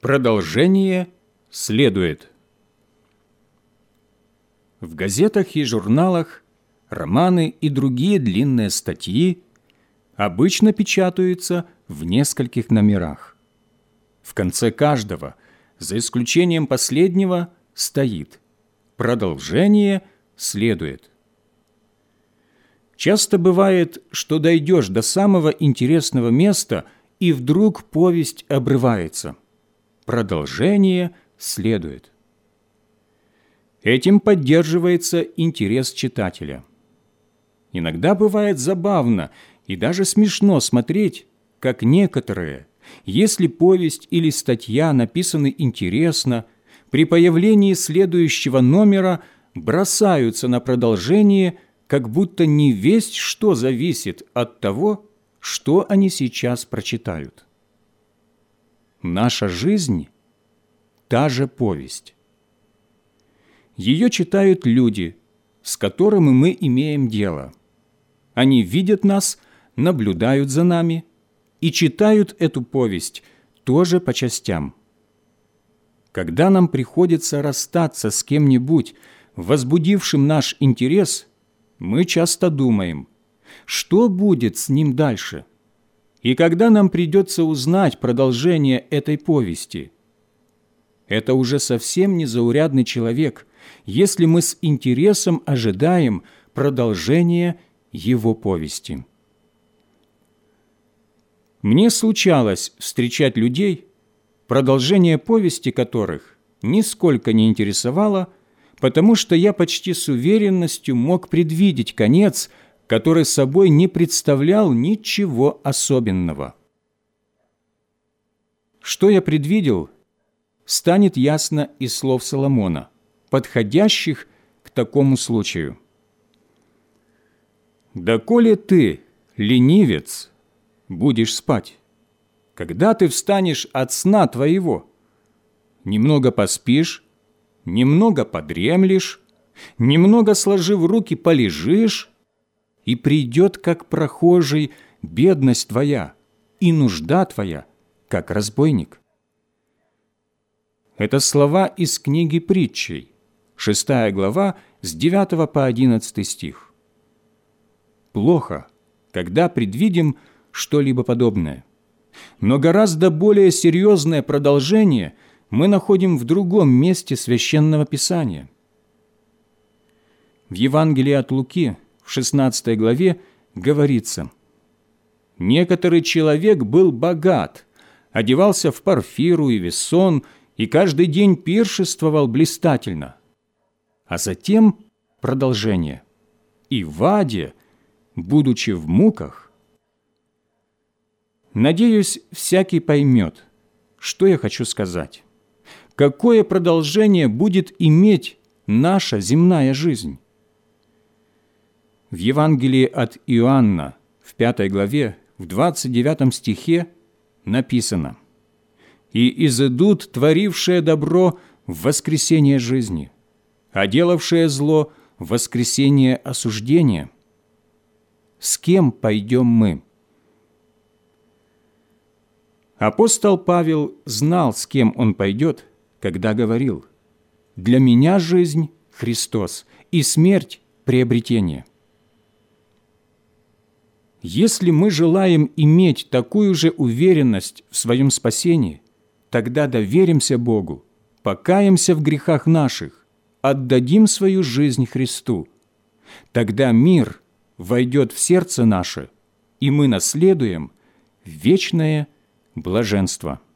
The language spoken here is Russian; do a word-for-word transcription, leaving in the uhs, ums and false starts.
Продолжение следует. В газетах и журналах романы и другие длинные статьи обычно печатаются в нескольких номерах. В конце каждого, за исключением последнего, стоит «Продолжение следует». Часто бывает, что дойдешь до самого интересного места, и вдруг повесть обрывается. Продолжение следует. Этим поддерживается интерес читателя. Иногда бывает забавно и даже смешно смотреть, как некоторые, если повесть или статья написаны интересно, при появлении следующего номера бросаются на продолжение, как будто не весть что зависит от того, что они сейчас прочитают. Наша жизнь – та же повесть. Ее читают люди, с которыми мы имеем дело. Они видят нас, наблюдают за нами и читают эту повесть тоже по частям. Когда нам приходится расстаться с кем-нибудь, возбудившим наш интерес, мы часто думаем, что будет с ним дальше? И когда нам придется узнать продолжение этой повести? Это уже совсем незаурядный человек, если мы с интересом ожидаем продолжения его повести. Мне случалось встречать людей, продолжение повести которых нисколько не интересовало, потому что я почти с уверенностью мог предвидеть конец, который собой не представлял ничего особенного. Что я предвидел, станет ясно из слов Соломона, подходящих к такому случаю. «Доколе ты, ленивец, будешь спать, когда ты встанешь от сна твоего? Немного поспишь, немного подремлешь, немного сложив руки полежишь, и придет, как прохожий, бедность твоя, и нужда твоя, как разбойник». Это слова из книги Притчей, шестая глава, с девятого по одиннадцатый стих. Плохо, когда предвидим что-либо подобное. Но гораздо более серьезное продолжение мы находим в другом месте Священного Писания. В Евангелии от Луки, в шестнадцатой главе, говорится: «Некоторый человек был богат, одевался в парфиру и вессон, и каждый день пиршествовал блистательно». А затем продолжение: «И в аде, будучи в муках». Надеюсь, всякий поймет, что я хочу сказать. Какое продолжение будет иметь наша земная жизнь? В Евангелии от Иоанна, в пятой главе, в двадцать девятом стихе написано: «И изыдут творившее добро в воскресение жизни, а делавшее зло в воскресение осуждения». С кем пойдем мы? Апостол Павел знал, с кем он пойдет, когда говорил: «Для меня жизнь – Христос, и смерть – приобретение». Если мы желаем иметь такую же уверенность в своем спасении, тогда доверимся Богу, покаемся в грехах наших, отдадим свою жизнь Христу. Тогда мир войдет в сердце наше, и мы наследуем вечное блаженство.